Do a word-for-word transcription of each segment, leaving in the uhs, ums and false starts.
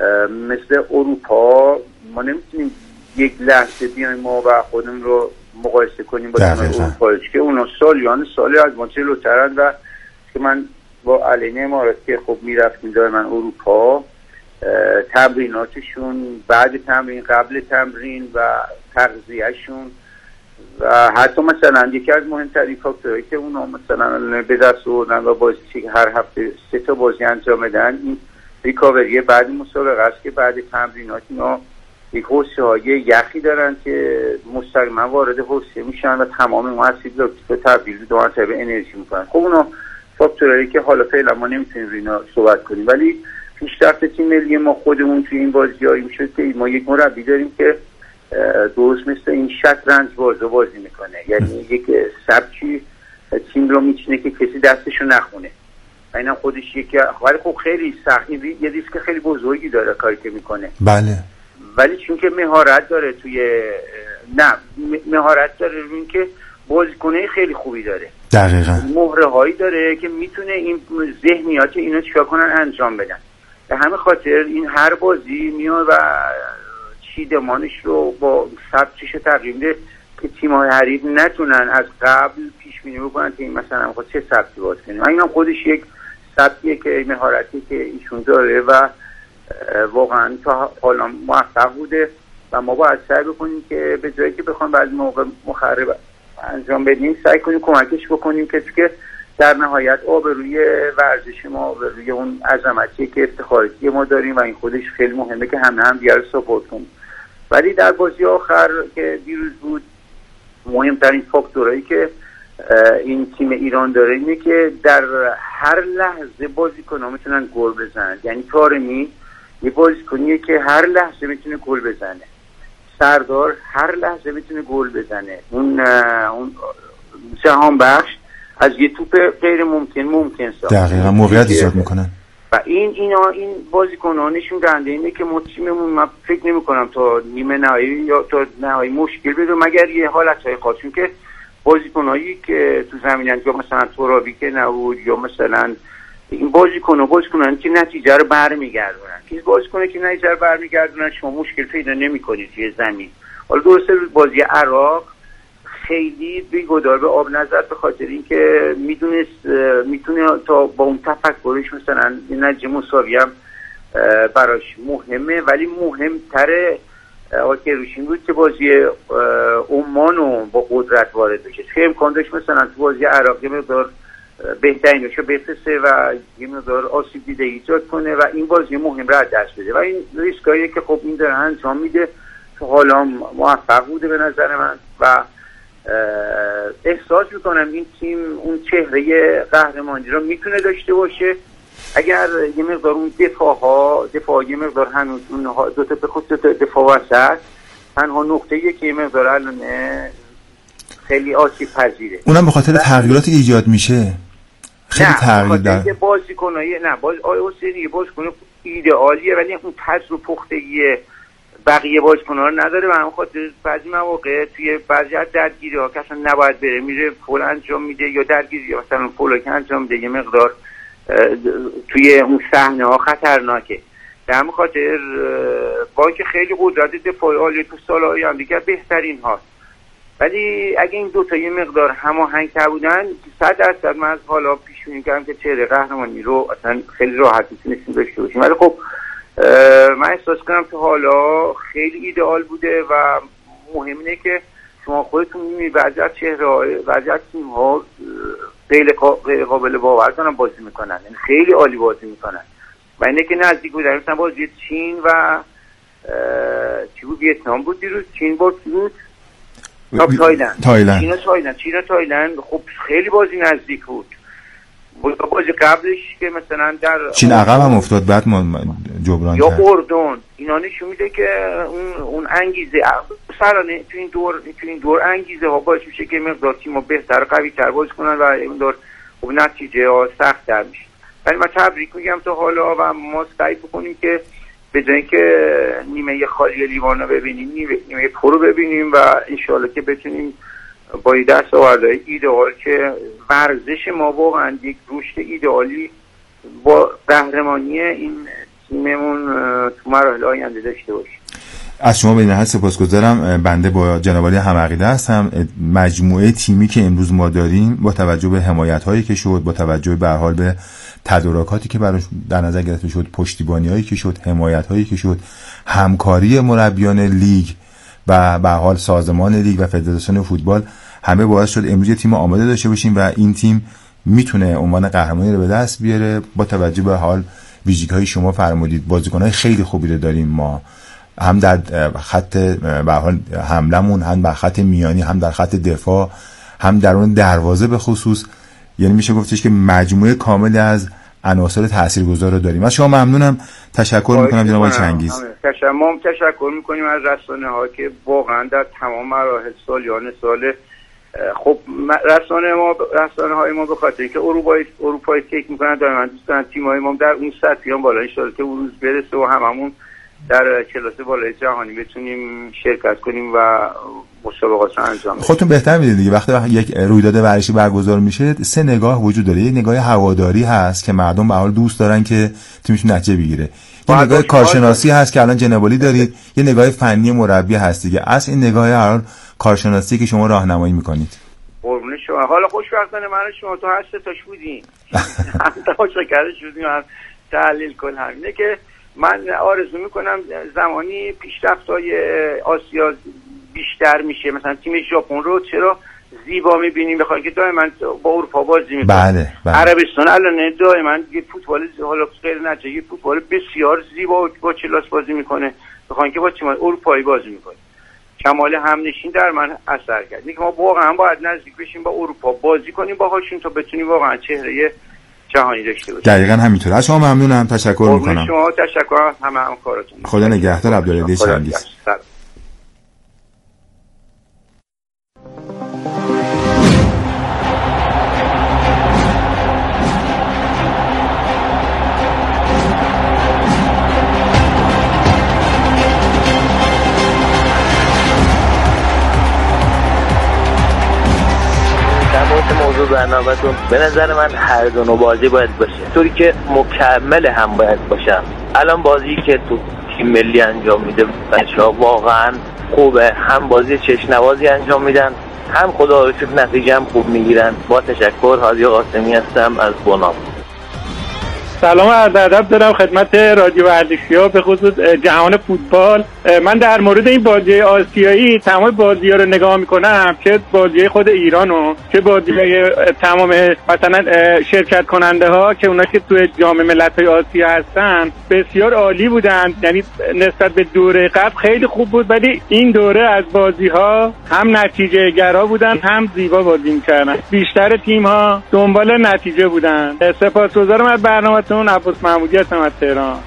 مثل اروپا ما نمیتونیم یک لحظه بیایم ما و خودمون رو مقایسه کنیم با اروپا که اونا سالیان سالی از ما جلوترن و که من با علینه امارات که خب میرفتیم دائما اروپا، تمریناتشون بعد تمرین، قبل تمرین و تغذیهشون و حتی مثلا یکی از مهمترین فاکتورهایی که اونا مثلا به دست آوردن و بازی که هر هفته سه تا بازی انجام بدن این ریکاوری بعد مسابقه است که بعد تمرینات اینا یک حوضه های یخی دارن که مستقیما وارد حوضه میشن و تمام اون اسید لاکتیک تبدیل به مرتبه انرژی میکنن. خب اونا فاکتورایی که حالا فعلا ما نمیتونیم روی اینا صحبت کنیم، ولی پیشرفت تیم ملی ما خودمون توی این بازی‌ها این شد که ما یک مربی داریم که درست مثل این شطرنج بازو بازی میکنه، یعنی یک سبکی تیم رو میچینه که کسی دستشو نخونه. اینا خودش یک ولی خب خیلی سخت، یه ریسک خیلی بزرگی داره کاری که میکنه. بله. ولی چون که مهارت داره توی نه مهارت داره روی که بازیکنه خیلی خوبی داره. دقیقاً. مهره هایی داره که میتونه این ذهنیات اینو چیکار کنن انجام بدن. به همین خاطر این هر بازی میاد و چیدمانش رو با سبکش تقریبا که تیم‌های حریف نتونن از قبل پیش بینی بکنن که این مثلا خود چه سبکی باز کنیم. اینم خودش یک سبکیه که مهارتی که ایشون داره و واقعا تا حالا موفق بوده و ما باید سعی بکنیم که به جایی که بخوام بعضی موقع مخرب انجام بدیم سعی کنیم کمکش بکنیم که که در نهایت آبروی ورزش ما و روی اون عظمتی که افتخاراتی ما داریم و این خودش خیلی مهمه که همه هم دیگر رو ساپورت کنیم. ولی در بازی آخر که دیروز بود مهمترین فاکتورایی که این تیم ایران داره اینه که در هر لحظه بازیکن‌ها میتونن گل بزنن. یعنی طارمی یه بازیکنیه که هر لحظه میتونه گل بزنه، سردار هر لحظه میتونه گل بزنه، اون اون جهان بخش از یه توپ غیر ممکن ممکن ساخت. دقیقاً موقعیت ایجاد میکنن و این اینا این بازیکن‌ها نشون دهنده اینه که ما تیممون من فکر نمی‌کنم تا نیمه نهایی یا تا نهایی مشکل بده مگر یه حالت‌های خاص، چون که بازیکنایی که تو زمینن یا مثلا ترابی که نبود یا مثلا این بازیکن‌ها بازیکنان که نتیجه رو برمیگردونن، که بازیکنایی که نتیجه رو برمیگردونن شما مشکل پیدا نمی‌کنید توی زمین. حالا درسته بازی عراق خیلی بیگدار به آب نظر به خاطر اینکه میدونست میتونه تا با اون تفکرش مثلا نتیجه مساوی هم براش مهمه، ولی مهمتره آقای روشین بود که بازی عمان رو با قدرت وارد بشه. خیلی امکان داشت مثلا تو بازی عراق یه مقدار بهترینشو بفرسته و یه مقدار آسیب دیده ایجاد کنه و این بازی مهم را دست بده و این ریسکاییه که خب این داره انجام میده. تو حالا موفق بوده به نظر من و احساس میکنم این تیم اون چهره قهرمانی رو میتونه داشته باشه اگر یه مقدار اون دفاع ها دفاع یه مقدار هنوز اون دو تا به خود دفاع وسط تنها نقطه‌ایه که یه مقدار الان خیلی آسیب پذیره. اونم به خاطر تغییراتی که ایجاد میشه خیلی تغییر داره. نه بازیکنای نه باز آی حسینی بازیکن ایدئالیه ولی اون پس رو پختگی بقیه بازیکن‌ها رو نداره و همون خاطر بعضی مواقع توی بعضی از درگیری‌ها که اصلا نباید بره میره فول انجام میده یا درگیری مثلا فول که انجام میده یه مقدار توی اون صحنه‌ها خطرناکه. در همون خاطر با اینکه خیلی قدرت دفاعی عالی تو سال‌های هم دیگه بهترین هاست، ولی اگه این دو تا یه مقدار هماهنگ بودن صد درصد من از حالا پیش بینی کردم که چهره قهرمانی رو اصلا خیلی راحت میتونستیم داشته باشیم. ولی خب من احساس کنم که حالا خیلی ایدئال بوده و مهم اینه که شما خودتون می‌بینید بعضی از چهره‌های بعضی از تیم‌ها غیر قابل باور دارن بازی میکنن، یعنی خیلی عالی بازی میکنن و اینه که نزدیک بودن مثلا بازی چین و چی بود ویتنام بود دیروز چین بود بود تایلند تایلند چین و تایلند چین و تایلند خب خیلی بازی نزدیک بود. بازی قبلش که مثلا در چین عقب هم افتاد بعد ما جبران یا کرد. اردن اینا نشون میده که اون اون انگیزه سرانه تو این دور تو این دور انگیزه ها باعث میشه که مقدار تیم‌ها بهتر قوی تر بازی کنن و این دور خب نتیجه ها سخت تر میشه. ولی من تبریک میگم تا حالا و ما سعی بکنیم که به جای اینکه نیمه خالی لیوان رو ببینیم نیمه پر رو ببینیم و انشالله که بتونیم با این دستاوردهای ایدئال که ورزش ما واقعا یک رشد ایدئالی با قهرمانی این تیممون تو مراحل آینده داشته باشه. از شما به این حد سپاسگزارم. بنده با جناب عالی هم عقیده هستم مجموعه تیمی که امروز ما داریم با توجه به حمایت‌هایی که شد، با توجه به هر حال به تدارکاتی که براش در نظر گرفته شد، پشتیبانی‌هایی که شد، حمایت‌هایی که شد، همکاری مربیان لیگ و به هر حال سازمان لیگ و فدراسیون فوتبال، همه باعث شد امروز تیم آماده داشته باشیم و این تیم میتونه عنوان قهرمانی رو به دست بیاره. با توجه به حال ویژگی‌های شما فرمودید، بازیکن‌های خیلی خوبی رو داریم ما، هم در خط به حال حملمون، هم در خط میانی، هم در خط دفاع، هم در اون دروازه به خصوص. یعنی میشه گفتش که مجموعه کاملی از عناصر تاثیرگذار رو داریم. از شما ممنونم، تشکر میکنم جناب آقای چنگیز. تشکر تشکر میکنیم از رسانه‌ها که واقعا در تمام مراحل سالیان سال خب رسانه ما رسانه‌های ما به خاطر که اروپایی اروپایی فکر میکنن دائما دوست دارن تیم‌های ما در اون سطحی هم بالا ان شاءالله که اون روز برسه و هممون در کلاس بالای جهانی بتونیم شرکت کنیم و مسابقات انجام بدیم. خودتون بهتر میدونید دیگه وقتی یک رویداد ورزشی برگزار میشه سه نگاه وجود داره. یک نگاه هواداری هست که مردم به حال دوست دارن که تیمشون نتیجه بگیره. یه نگاه کارشناسی هست که الان جنابالی دارید. یه نگاه فنی مربی هست دیگه. اصل این نگاه هر کارشناسی که شما راهنمایی میکنید. قربون شما. حالا خوشبختانه من شما تو هشت تاش بودین. هم تاشکر شدیم هم تحلیل کن همینه که من آرزو میکنم زمانی پیشرفت‌های آسیا بیشتر میشه. مثلا تیم ژاپن رو چرا زیبا میبینیم بخاطر که دائما با اروپا بازی میکنه. بله بله. عربستان الان دائما یه فوتبال حالا غیر نتیجه فوتبال بسیار زیبا با کلاس بازی میکنه بخاطر که با تیم اروپایی بازی میکنه. کمال همنشین در من اثر کرد. اینکه ما واقعا باید نزدیک بشیم با اروپا بازی کنیم باهاشون تا بتونیم واقعا چهره جهانی داشته باشیم. دقیقاً همینطوره. از شما ممنونم، تشکر میکنم. شما تشکر همه همکاراتون. خدا نگهدار. عبدالعلی چنگیز. موضوع برنامه‌تون به نظر من هر دو نوع بازی باید باشه، طوری که مکمل هم باید باشم. الان بازی که تو تیم ملی انجام میده بچه‌ها واقعا خوبه، هم بازی چشم‌نوازی انجام میدن، هم خدا رو شکر نتیجه هم خوب میگیرن. با تشکر، هادی قاسمی هستم از بناب. سلام و عرض ادب دارم خدمت رادیو ورزشی‌ها به خصوص جهان فوتبال. من در مورد این بازی آسیایی تمام بازی‌ها رو نگاه می‌کنم، چه بازی خود ایرانو چه بازی تمام مثلا شرکت کننده ها که اونا که توی جام ملت‌های آسیا هستن بسیار عالی بودن. یعنی نسبت به دوره قبل خیلی خوب بود، ولی این دوره از بازی‌ها هم نتیجه گرا بودن هم زیبا بازی می‌کردن. بیشتر تیم‌ها دنبال نتیجه بودن. سپاسگزارم از برنامه‌تون. عباس محمودی هستم از تهران.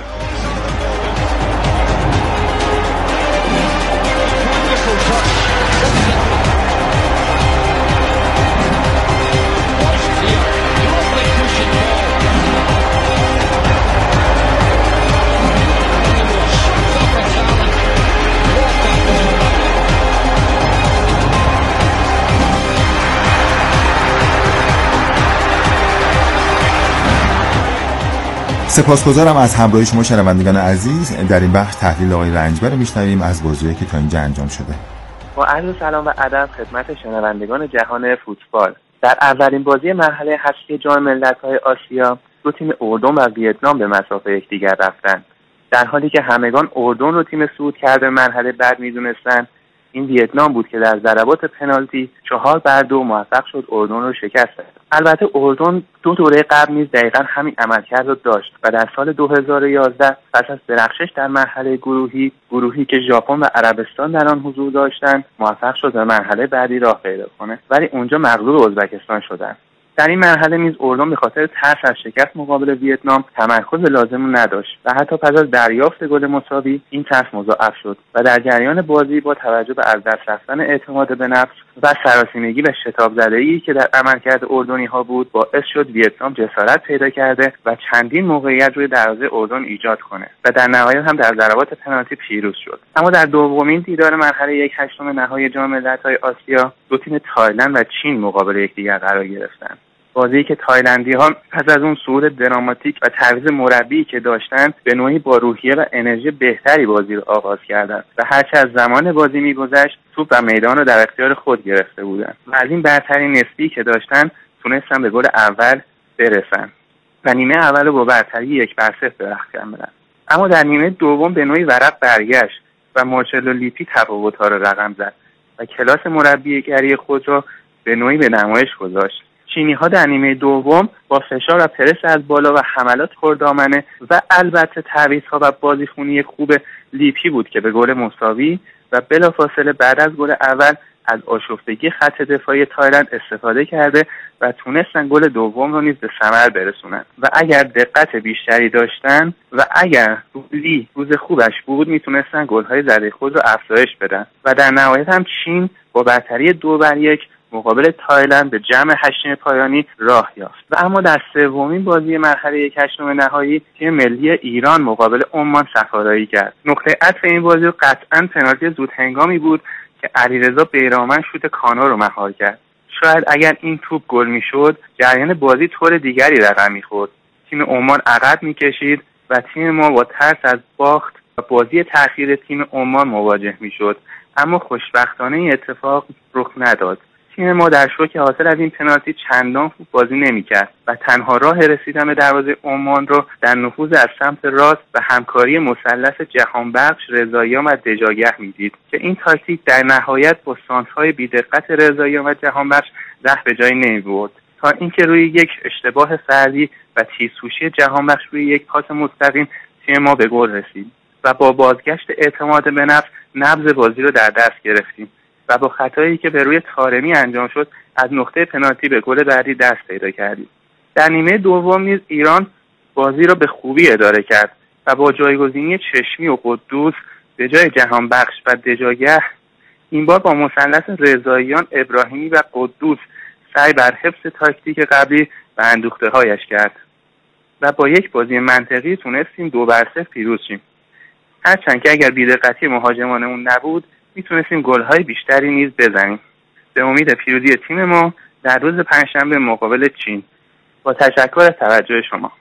سپاسگزارم از همراهی شما شنوندگان عزیز. در این بخش تحلیل آقای رنجبر رو میشنویم از بازی‌ای که تا اینجا انجام شده. با عرض سلام و ادب خدمت شنوندگان جهان فوتبال. در اولین بازی مرحله حذفی جام ملت‌های آسیا دو تیم اردن و ویتنام به مسافه یکدیگر رفتند. در حالی که همگان اردن رو تیم صعود کرده مرحله بعد می‌دونستند، این ویتنام بود که در ضربات پنالتی چهار بر دو موفق شد اردن رو شکست دهد. البته اردن دو دوره قبل نیز دقیقاً همین عملکرد رو داشت و در سال دو هزار و یازده پس از درخشش در مرحله گروهی گروهی که ژاپن و عربستان در آن حضور داشتند موفق شد به مرحله بعدی راه پیدا کنه، ولی اونجا مغلوب ازبکستان شدند. در این مرحله نیز اردن به خاطر ترس از شکست مقابل ویتنام تمرکز لازم نداشت و حتی پس از دریافت گل مساوی این ترس مضاعف شد و در جریان بازی با توجه به از دست رفتن اعتماد به نفس و سراسیمگی و شتاب زده‌ای که در عملکرد اردنی‌ها بود باعث شد ویتنام جسارت پیدا کرده و چندین موقعیت روی دروازه اردن ایجاد کنه و در نهایت هم در ضربات پنالتی پیروز شد. اما در دومین دیدار مرحله یک هشتم نهایی جام ملت‌های آسیا دو تیم تایلند و چین مقابل یکدیگر قرار گرفتند. بازی که تایلندی‌ها پس از اون صعود دراماتیک و تعویض مربی که داشتن به نوعی با روحیه و انرژی بهتری بازی رو آغاز کردند و هرچه از زمان بازی می‌گذشت توپ و میدان رو در اختیار خود گرفته بودند و از این برتری نسبی که داشتن تونستن به گل اول برسن و نیمه اول رو با برتری یک بر صفر به رخ کردن. اما در نیمه دوم به نوعی ورق برگشت و مارچلو لیپی تفاوت‌ها را رقم زد و کلاس مربیگری خود را به نوعی به نمایش گذاشت. چینی‌ها در نیمه دوم با فشار و پرس از بالا و حملات پردامنه و البته تعویض‌ها و بازیخونی خوب لیپی بود که به گل مساوی و بلافاصله بعد از گل اول از آشفتگی خط دفاعی تایلند استفاده کرده و تونستن گل دوم رو نیز به ثمر برسونن و اگر دقت بیشتری داشتن و اگر لی روز خوبش بود میتونستن گل‌های زده خود رو افزایش بدن و در نهایت هم چین با برتری دو بر یک مقابل تایلند به جمع هشتم پایانی راه یافت. و اما در سومین بازی مرحله یک هشتم نهایی تیم ملی ایران مقابل عمان صف‌آرایی کرد. نقطه عطف این بازی قطعاً پنالتی زود هنگامی بود که علیرضا بیرامن شوت کانا رو مهار کرد. شاید اگر این توپ گل میشد جریان بازی طور دیگری رقم میخورد. تیم عمان عقب میکشید و تیم ما با ترس از باخت و بازی تأخیر تیم عمان مواجه میشد. اما خوشبختانه این اتفاق رخ نداد. تیم ما در شوک حاصل از این پنالتی چندان خوب بازی نمی‌کرد و تنها راه رسیدن به دروازه عمان رو در نفوذ از سمت راست و همکاری مثلث جهانبخش، رضاییان و دژاگه می‌دید که این تاکتیک در نهایت با سانترهای بی‌دقت رضاییان و جهانبخش ره به جایی نمی‌برد تا اینکه روی یک اشتباه فردی و تیزهوشی جهانبخش روی یک پاس مستقیم تیم ما به گل رسید و با بازگشت اعتماد به نفس نبض بازی رو در دست گرفتیم و با خطایی که به روی طارمی انجام شد از نقطه پنالتی به گل بعدی دست پیدا کردیم. در نیمه دوم نیز ایران بازی را به خوبی اداره کرد و با جایگزینی چشمی و قدوس به جای جهانبخش و دژاگه این بار با مثلث رضاییان، ابراهیمی و قدوس سعی بر حفظ تاکتیک قبلی و اندوخته هایش کرد و با یک بازی منطقی تونستیم دو بر صفر پیروز شیم. هرچند که اگر بی‌دقتی مهاجمانمون نبود میتونستیم گل‌های بیشتری نیز بزنیم. به امید پیروزی تیم ما در روز پنجشنبه مقابل چین. با تشکر از توجه شما.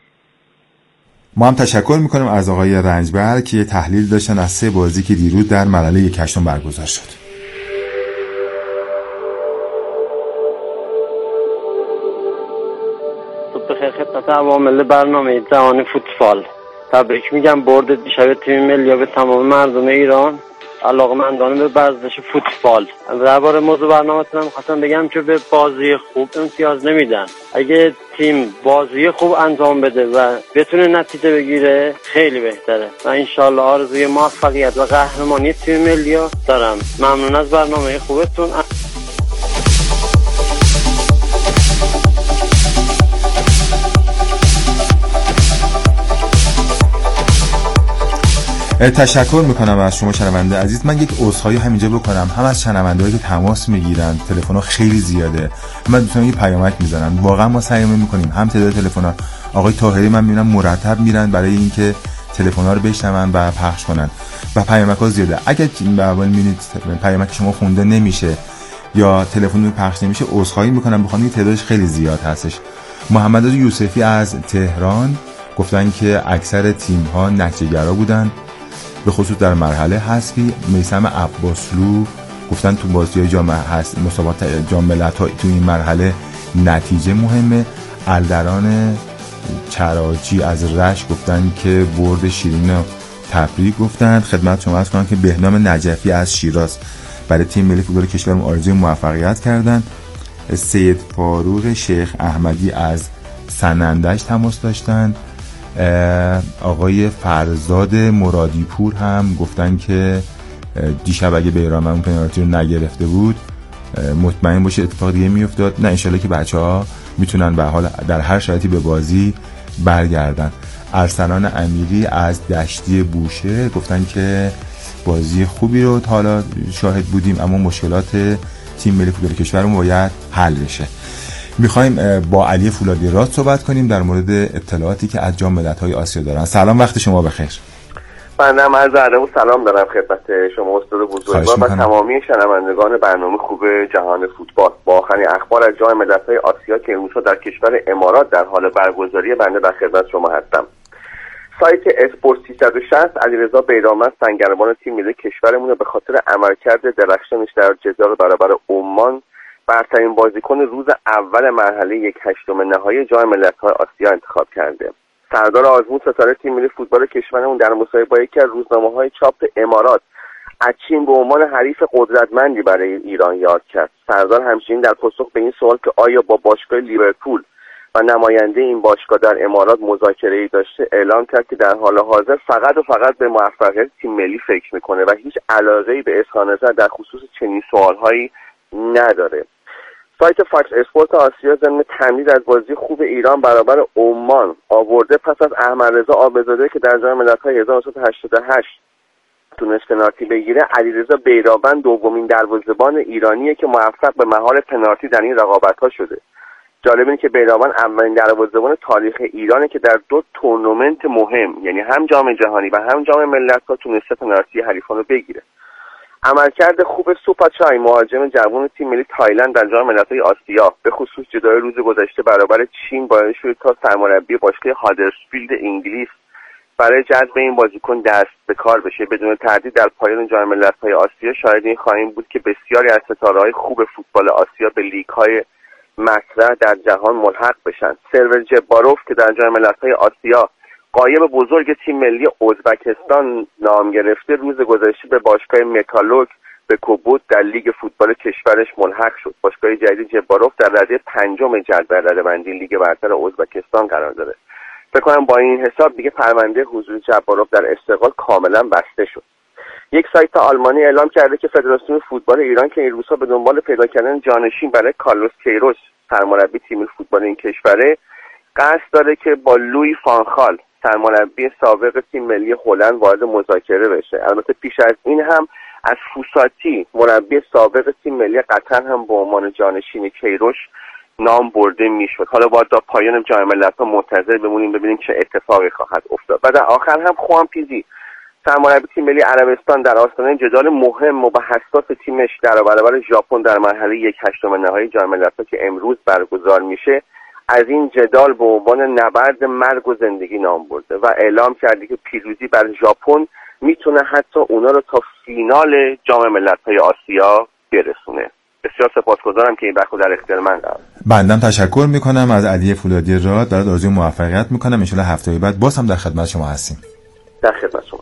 ما هم تشکر میکنیم از آقای رنجبر که تحلیل داشتن از سه بازی که دیروز در مرحله یک هشتم برگزار شد. صبح بخیر خدمت عوامل برنامه جهان فوتبال. تبریک میگم برد دیشب تیم ملی به تمام مردم ایران علاقه‌مندان به ورزش فوتبال. درباره موضوع برنامه‌تون می‌خواستم بگم که به بازی خوب امتیاز نمیدن. اگه تیم بازی خوب انجام بده و بتونه نتیجه بگیره خیلی بهتره. و انشالله آرزوی موفقیت و قهرمانی تیم ملی رو دارم. ممنون از برنامه خوبتون. تشکر میکنم از شما شنونده عزیز. من یک عذرخواهی همینجا بکنم هم از شنوندهایی که تماس میگیرن، تلفن‌ها خیلی زیاده، من دوستان یه پیامک میزنن، واقعا ما سعی میکنیم هم تعداد تلفن‌ها، آقای طاهری من میبینم مرتب میرن برای اینکه تلفن‌ها رو بشنون و پخش کنن و پیامک‌ها زیاده. اگر به اول میبینید پیامک شما خونده نمیشه یا تلفن پخش نمیشه عذرخواهی میکنم، بخاطر تعدادش خیلی زیاد هستش. محمد رضا یوسفی از تهران گفتن که اکثر تیم‌ها نتیجه‌گرا بودن به خصوص در مرحله حذفی. میثم عباسلو گفتن تو بازی‌های جام هست مسابقات جام ملت‌ها تو این مرحله نتیجه مهمه. الدران چراجی از رش گفتن که برد شیرین تبریک گفتن. خدمت شما عرض کنم که بهنام نجفی از شیراز برای تیم ملی فوتبال کشورم آرزوی موفقیت کردن. سید فاروق شیخ احمدی از سنندج تماس داشتن. آقای فرزاد مرادی پور هم گفتن که دیشب اگه بیرامن اون پنالتی رو نگرفته بود مطمئن باشه اتفاق دیگه میافتاد. نه انشالله که بچه‌ها میتونن به حال در هر شرایطی به بازی برگردن. ارسلان امیری از دشتی بوشه گفتن که بازی خوبی رو تا حالا شاهد بودیم اما مشکلات تیم ملی فوتبال کشورمون باید حل بشه. میخوایم با علی فولادی راست صحبت کنیم در مورد اطلاعاتی که از جام ملت‌های آسیا دارن. سلام، وقت شما بخیر. بنده عرض ادب و سلام دارم خدمت شما استاد بزرگوار و تمامی شنوندگان برنامه خوب جهان فوتبال. با آخرین اخبار از جام ملت‌های آسیا که امروز در کشور امارات در حال برگزاری بنده در خدمت شما هستم. سایت اسپورت سیصد و شصت علیرضا بیرامند سنگربان تیم ملی کشورمون به خاطر عملکرد درخشانش در جدال برابر عمان برترین بازیکن روز اول مرحله یک هشتم نهایی جام ملت‌های آسیا انتخاب کرده. سردار آزمون ستاره تیم ملی فوتبال کشورمون در مصاحبه با یکی از روزنامه‌های چاپ امارات از چین به عنوان حریف قدرتمندی برای ایران یاد کرد. سردار همچنین در پاسخ به این سوال که آیا با باشگاه لیورپول و نماینده این باشگاه در امارات مذاکره‌ای داشته، اعلام کرد که در حال حاضر فقط و فقط به موفقیت تیم ملی فکر میکنه و هیچ علاقه‌ای به اظهار نظر در خصوص چنین سوالهایی نداره. سایت فاکس اسپورت آسیا ضمن تمدید از بازی خوب ایران برابر عمان آورده پس از احمدرضا عابدزاده که در جام ملت‌های هزار و نهصد و هشتاد و هشت تونست پنالتی بگیره، علیرضا بیرامند دومین دروازه‌بان ایرانیه که موفق به مهار پنالتی در این رقابت‌ها شده. جالب اینه که بیرامند اولین دروازه‌بان تاریخ ایرانه که در دو تورنمنت مهم، یعنی هم جام جهانی و هم جام ملت‌ها، تونسته پنالتی حریفان رو بگیره. عملکرد خوب سوپاچای مهاجم جوان تیم ملی تایلند در جام ملت‌های آسیا به خصوص جدای روز گذشته برابر چین باعث شد تا سرمربی باشگاه هادرسفیلد انگلیس برای جذب این بازیکن دست به کار بشه. بدون تردید در پایان جام ملت‌های آسیا شاهد این خواهیم بود که بسیاری از ستاره‌های خوب فوتبال آسیا به لیگ‌های مطرح در جهان ملحق بشن. سرور جباروف که در جام ملت‌های آسیا غایب بزرگ تیم ملی ازبکستان نام گرفته، روز گذشته به باشگاه متالوگ به کوبوت در لیگ فوتبال کشورش ملحق شد. باشگاه جدید جباروف در رده پنجم جدول رده‌بندی لیگ برتر ازبکستان قرار داره. فکر کنم با این حساب دیگه پرونده حضور جباروف در استقلال کاملا بسته شد. یک سایت آلمانی اعلام کرده که فدراسیون فوتبال ایران که این روزها به دنبال پیدا کردن جانشین برای کارلوس کیروش سرمربی تیم فوتبال این کشوره، قصد داره که با لوی فانخال سرمربی سابق تیم ملی هلند وارد مذاکره بشه. البته پیش از این هم از فوساتی مربی سابق تیم ملی قطر هم به عنوان جانشین کیروش نام برده میشد. حالا باید تا پایان جام ملت‌ها منتظر بمونیم ببینیم چه اتفاقی خواهد افتاد. و در آخر هم خوان پیزی سرمربی تیم ملی عربستان در آستانه جدال مهم و حساس تیمش در برابر ژاپن در مرحله یک هشتم نهایی جام ملت‌ها که امروز برگزار میشه از این جدال به عنوان نبرد مرگ و زندگی نام برده و اعلام کرده که پیروزی بر ژاپن میتونه حتی اونا رو تا فینال جام ملت‌های آسیا برسونه. بسیار سپاسگزارم که این وقت در اختیار من قرار. بندم تشکر میکنم از علی فولادی راد، برات آرزوی موفقیت میکنم. ان شاءالله هفته بعد باز هم در خدمت شما هستیم. در خدمت شما.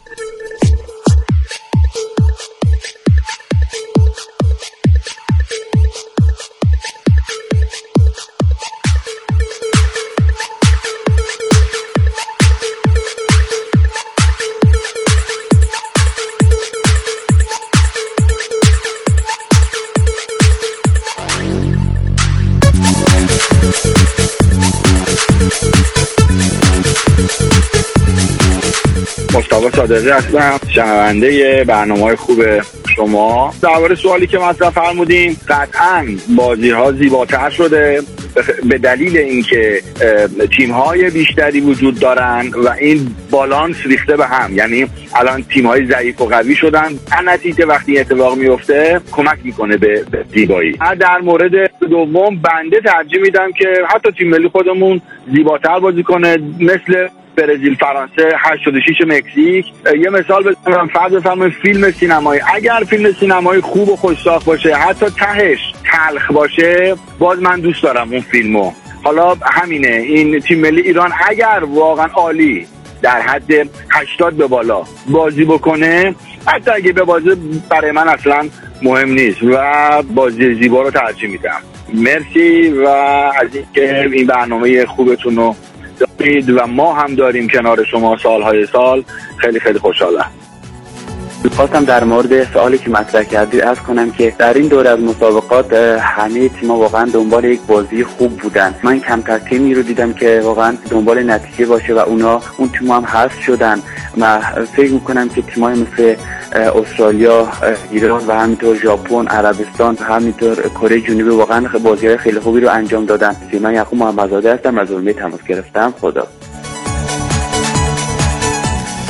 مصطفی صادقی هستم، شنونده برنامه‌های خوب شما. درباره سوالی که مطرح فرمودیم، قطعاً بازی‌ها زیباتر شده به دلیل اینکه تیم‌های بیشتری وجود دارن و این بالانس ریخته به هم. یعنی الان تیم‌های ضعیف و قوی شدن، در نتیجه وقتی اتفاق میفته کمک میکنه به زیبایی. در مورد دوم بنده ترجیح میدم که حتی تیم ملی خودمون زیباتر بازی کنه، مثل برزیل، فرانسه، هشتاد و شش مکزیک. یه مثال بزنم، فرض بفرمایید فیلم سینمایی، اگر فیلم سینمایی خوب و خوش‌ساخت باشه، حتی تهش تلخ باشه، باز من دوست دارم اون فیلمو. حالا همینه، این تیم ملی ایران اگر واقعا عالی در حد هشتاد به بالا بازی بکنه، حتی اگه به بازی برای من اصلا مهم نیست و بازی زیبا رو ترجیح میدم. مرسی و از اینکه این برنامه خوبتون رو دارید و ما هم داریم کنار شما سالهای سال، خیلی خیلی خوشحالم. خواستم در مورد سوالی که مطرح کردید عرض کنم که در این دوره از مسابقات همه تیم‌ها واقعا دنبال یک بازی خوب بودن. من کمتر تیمی رو دیدم که واقعا دنبال نتیجه باشه و اونا اون تیم‌ها هم حذف شدن. من فکر می‌کنم که تیم‌های مثل استرالیا، ایران و همینطور ژاپن، عربستان و همینطور کره جنوبی واقعا بازی‌های خیلی خوبی رو انجام دادن. من یعقوب محمدزاده هستم، از علمیه تماس گرفتم. خدا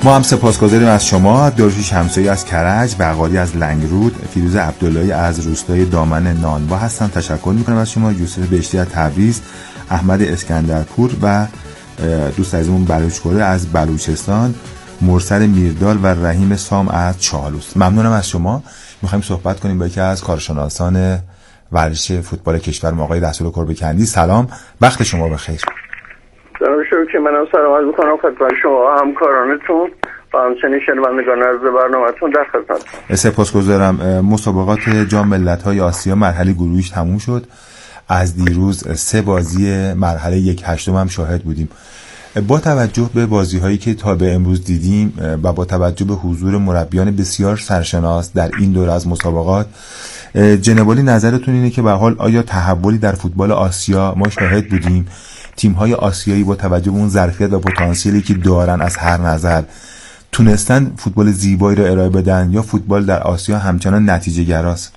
ما هم سپاسگزاریم از شما. داریوش شمسایی از کرج، بقالی از لنگرود، فیروز عبداللهی از روستای دامن نانوا هستم. تشکر میکنم از شما. یوسف بهشتی از تبریز، احمد اسکندرپور و دوست عزیزمون بلوچ‌کره از بلوچستان، مرسل میردال و رحیم سام از چالوس. ممنونم از شما. میخوایم صحبت کنیم با یکی از کارشناسان ورزش فوتبال کشورم، آقای رسول کربکندی. سلام، وقت شما بخیر. سلام شما، منم سلام عرض می‌کنم خدمت شما همکارانتون و همچنین شنوندگان عزیز برنامه‌تون در خدمتتون. سپاسگزارم. مسابقات جام ملت‌های آسیا مرحله گروهیش تموم شد. از دیروز سه بازی مرحله یک هشتم هم شاهد بودیم. با توجه به بازی‌هایی که تا به امروز دیدیم و با توجه به حضور مربیان بسیار سرشناس در این دوره از مسابقات، جناب عالی نظرتون اینه که به حال آیا تحولی در فوتبال آسیا ما شاهد بودیم؟ تیم‌های آسیایی با توجه به اون ظرفیت و پتانسیلی که دارن از هر نظر تونستن فوتبال زیبایی رو ارائه بدن یا فوتبال در آسیا همچنان نتیجه گراست؟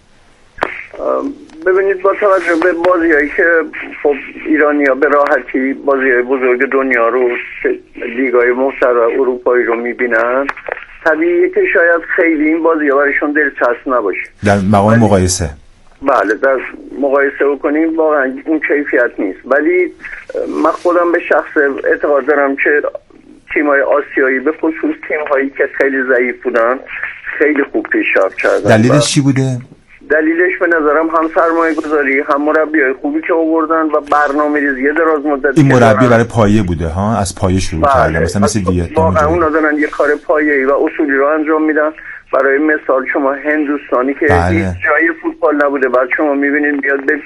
ببینید، با توجه به بازیایی که خب ایرانی‌ها به راحتی بازی‌های بزرگ دنیا رو، لیگ‌های محترم اروپایی رو می‌بینن، طبیعیه که شاید خیلی این بازی‌ها برایشون دلچسب نباشه در مقام مقایسه. بله، در مقایسه بکنیم واقعا اون کیفیت نیست. ولی من خودم به شخص اعتقاد دارم که تیم‌های آسیایی به خصوص تیم‌هایی که خیلی ضعیف بودن خیلی خوب پیشرفت کردن. دلیلش چی بوده؟ دلیلش به نظرم هم سرمایه گذاری، هم مربیای خوبی که آوردن و برنامه‌ریزی دراز مدتی. این مربی برای پایه بوده ها، از پایه شروع کردن، مثلا مثل ویتنام. واقعا اونا دارن یه کار پایه‌ای و اصولی رو انجام میدن. برای مثال شما هندوستانی که بله. هیچ جای فوتبال نبوده، بعد شما میبینید بیاد به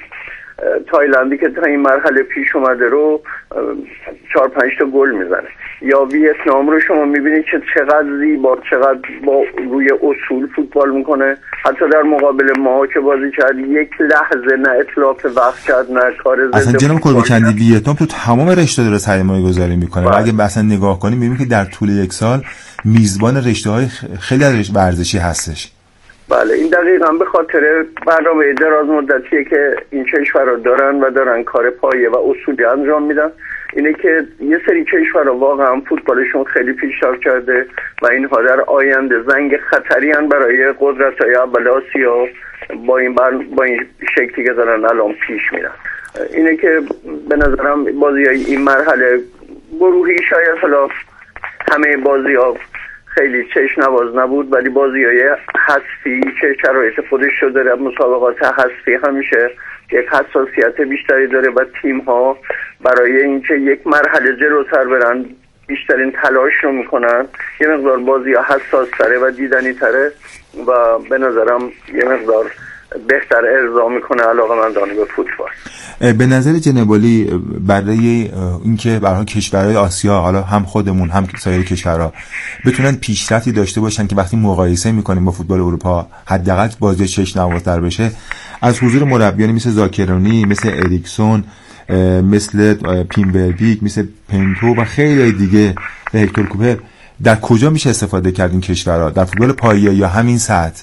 تایلندی که تا این مرحله پیش اومده رو چهار پنج تا گل میزنه، یا ویتنام رو شما میبینید که چقدر زیبا، چقدر با روی اصول فوتبال میکنه. حتی در مقابل ما که بازی کرد یک لحظه نه اتلاف وقت کرد نه کار زنده. اصلا جناب کربکندی ویتنام تو تمام رشته داره سرمایه گذاری میکنه و اگه مثلا نگاه کنیم میبینیم که در طول یک سال میزبان رشته های خیلی از ورزشی هستش. بله، این دقیقاً به خاطر برنامه دراز مدتیه که این کشورها دارن و دارن کار پایه و اصولی انجام میدن. اینه که یه سری کشورها واقعا فوتبالشون خیلی پیشرفت کرده و اینها در آینده زنگ خطری ان برای قدرت‌های اول آسیا با این بر... با این شکلی که دارن الان پیش میرن. اینه که به نظرم بازی‌های این مرحله گروهی شاید حالا همه بازی‌ها خیلی چشم نواز نبود، ولی بازی‌های حذفی که شرایط خودش رو داره، مسابقات حذفی همیشه یک حساسیت بیشتری داره و تیم‌ها برای اینکه یک مرحله جلوتر برن بیشترین تلاش رو میکنن. یه مقدار بازی‌ها حساس‌تره و دیدنی‌تره و به نظرم یه مقدار بهتر ارضا میکنه علاقه‌مندان به فوتبال. به نظر جناب عالی برای اینکه برای کشورهای آسیا، حالا هم خودمون هم سایر کشورها، بتونن پیشرفتی داشته باشن که وقتی مقایسه میکنیم با فوتبال اروپا حداقل بازی چشم نوازتر بشه، از حضور مربیانی مثل زاکرونی، مثل اریکسون، مثل پیمبربیک، مثل پنتو و خیلی دیگه، هکتور کوپر، در کجا میشه استفاده کرد این کشورها؟ در فوتبال پایه یا همین سطح؟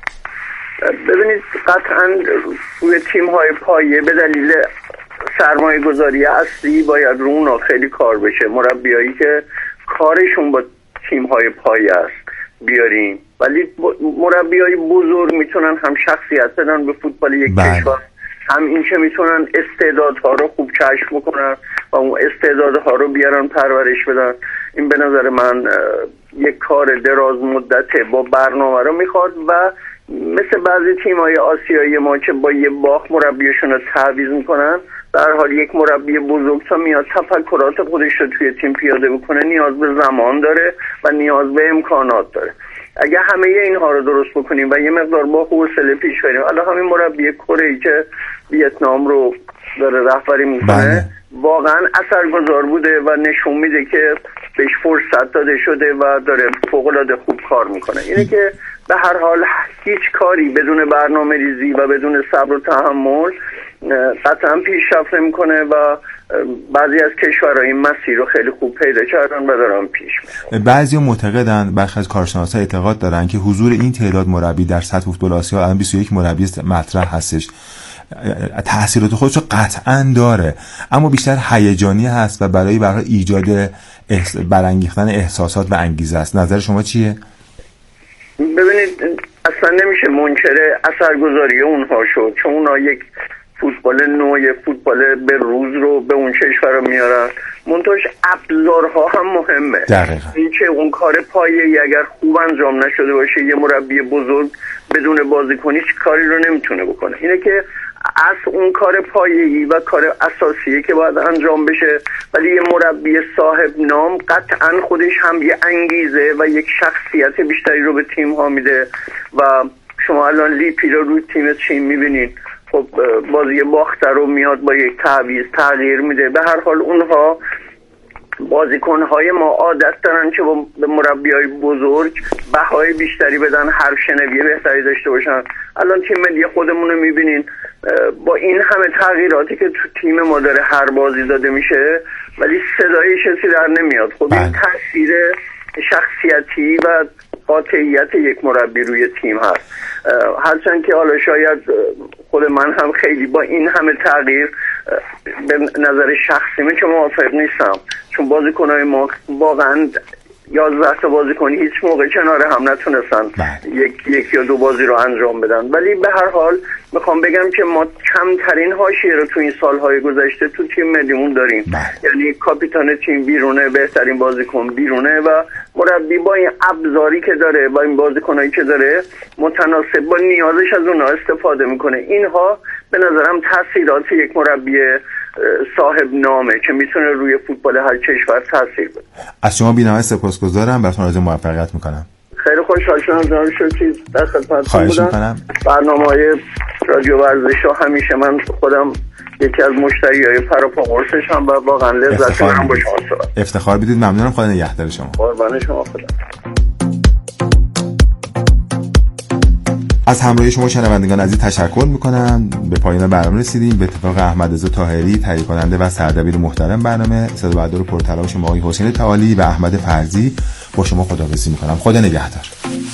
ببینید، قطعا روی تیم‌های پایه به دلیل سرمایه گذاری اصلی باید رو اونا خیلی کار بشه. مربیایی که کارشون با تیم‌های پایه است بیاریم، ولی مربیای بزرگ میتونن هم شخصیت بدن به فوتبال یک کشور، هم این که میتونن استعدادها رو خوب کشف بکنن و اون استعدادها رو بیارن پرورش بدن. این به نظر من یک کار دراز مدته با برنامه رو میخواد و مثل بعضی تیم‌های آسیایی ما که با یه باخت مربیشون رو تعویض میکنن، در حال یک مربی بزرگ تا میاد تفکرات خودش رو توی تیم پیاده بکنه نیاز به زمان داره و نیاز به امکانات داره. اگه همه اینها رو درست بکنیم و یه مقدار با حوصله پیش بریم، الان همین مربی کره‌ای که ویتنام رو داره رهبری میکنه واقعا اثرگذار بوده و نشون میده که بهش فرصت داده شده و داره فوق‌العاده خوب کار میکنه. اینه که به هر حال هیچ کاری بدون برنامه ریزی و بدون صبر و تحمل قطعا پیشرفت نمیکنه و بعضی از کشورها این مسیر رو خیلی خوب پیدا کردن و دارن پیش میرن. بعضی معتقدن، برخی از کارشناسا اعتقاد دارن که حضور این تعداد مربی در سطح فوتبال آسیا، الان بیست و یک مربی مطرح هستش، تأثیرات خودش رو قطعا داره، اما بیشتر هیجانی هست و برای برای ایجاد احس... برانگیختن احساسات و انگیزه است. نظر شما چیه؟ ببینید اصلا نمیشه منکر اثرگذاری اونها شد، چون اونها یک فوتبال نوع فوتبال به روز رو به اون کشور رو میارن، منتهاش ابزارها هم مهمه. این که اون کار پایه‌ای اگر خوب انجام نشده باشه، یه مربی بزرگ بدون بازیکنی هیچ کاری رو نمیتونه بکنه. اینه که از اون کار پایه‌ای و کار اساسیه که باید انجام بشه، ولی یه مربی صاحب نام قطعا خودش هم یه انگیزه و یک شخصیت بیشتری رو به تیم ها میده و شما الان لیپی رو روی تیم چین میبینین، خب بازی باخته رو میاد با یک تعویض تغییر میده. به هر حال اونها بازیکنهای ما عادت دارن که به مربیای بزرگ بهای بیشتری بدن، حرف شنوی بهتری داشته باشن. الان تیم ملی خودمون رو میبینین با این همه تغییراتی که تو تیم ما داره هر بازی داده میشه ولی صدای کسی در نمیاد. خب این تاثیر شخصیتی و قاطعیت یک مربی روی تیم هست. هرچند که حالا شاید خود من هم خیلی با این همه تغییر به نظر شخصی که موافق نیستم، چون بازیکن‌های ما واقعا یازده تا بازیکنی هیچ موقع کنار هم نتونستن یک یک یا دو بازی رو انجام بدن. ولی به هر حال میخوام بگم که ما کمترین حاشیه رو تو این سالهای گذشته تو تیم ملیمون داریم. یعنی کاپیتان تیم بیرونه، بهترین بازیکن بیرونه و مربی با این ابزاری که داره، با این بازیکنایی که داره، متناسب با نیازش از اونها استفاده میکنه. اینها به نظرم تاثیرات یک مربی صاحب نامه که میتونه روی فوتبال هر کشور تاثیر بده. از شما بی‌نهایت سپاسگزارم، براتون آرزوی موفقیت میکنم. خیلی خوشحال شدم جناب شکری در خدمتتون بودم. برنامه‌های رادیو ورزش ها همیشه من خودم یکی از مشتریای پروپاگورسش هم و واقعا لذت میبرم با شما صحبت. افتخار بدید. ممنونم. خدا نگهدار شما. قربان شما. خدا. از همراهی شما شنوندگان عزیز تشکر میکنم. به پایان برنامه رسیدیم. به اتفاق احمد رضا طاهری تهیه کننده و سردبیر محترم برنامه، صدا و بردار پرتلاش آقای حسین تعالی و احمد فرزی، با شما خداحافظی میکنم. خدا نگهدار.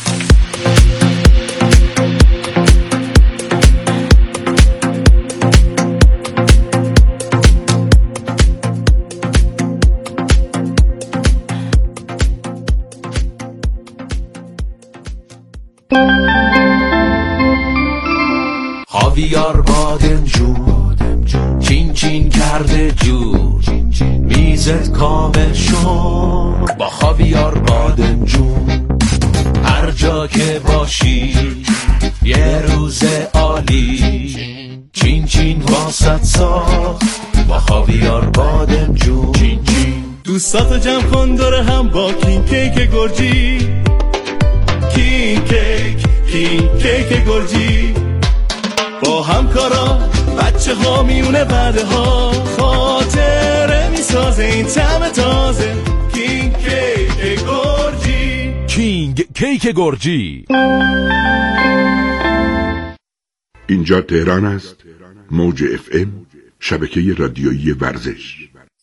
خاویار بادمجون چین چین کرده جون، میزت کامل شد با خاویار بادمجون. هر جا که باشی یه روز عالی، چین چین واسط ساخت با خاویار بادمجون. چین چین دوستاتو جمع کن دور هم با کین کیک گرجی، کین کیک کین کیک گرجی. با همکارا بچه ها میونه بعده ها، خاطره میسازه این طعم تازه. کینگ کیک گرجی، کینگ کیک گرجی. اینجا تهران است. موج اف ام، شبکه رادیویی ورزش.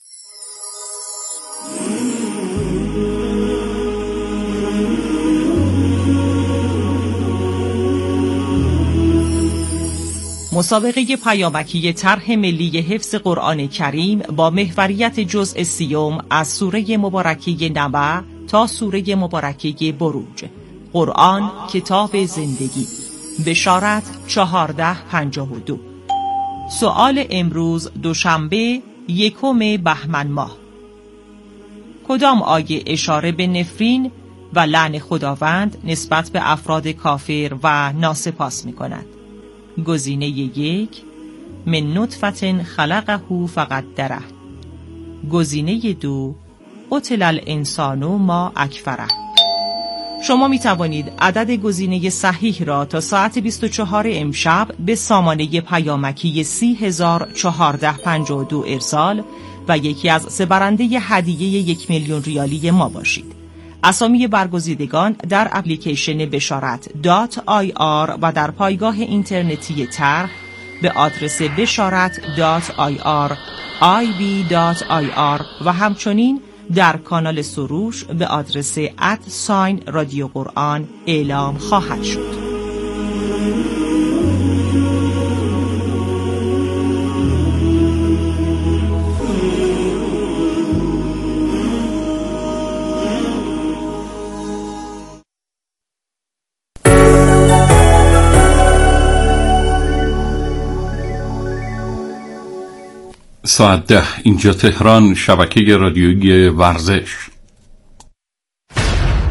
مسابقه پیامکی طرح ملی حفظ قرآن کریم با محوریت جزء سیوم از سوره مبارکه نبع تا سوره مبارکه بروج. قرآن کتاب زندگی. بشارت چهارده پنجاه و دو. سوال امروز دوشنبه یکم بهمن ماه. کدام آیه اشاره به نفرین و لعن خداوند نسبت به افراد کافر و ناسپاس می کند؟ گزینه یک، من نطفة خلقه فقدره. گزینه دو، قتل الانسان ما اکفره. شما می توانید عدد گزینه صحیح را تا ساعت بیست و چهار امشب به سامانه پیامکی سی هزار چهارده پنجاه و دو ارسال و یکی از سه برنده هدیه یک میلیون ریالی ما باشید. اسامی برگزیدگان در اپلیکیشن بشارت دات آی آر و در پایگاه اینترنتی طرح به آدرس بشارت دات آی آر آی بی دات آی آر و همچنین در کانال سروش به آدرس ات ساین رادیو قرآن اعلام خواهد شد. ساعت ده اینجا تهران، شبکه رادیویی ورزش.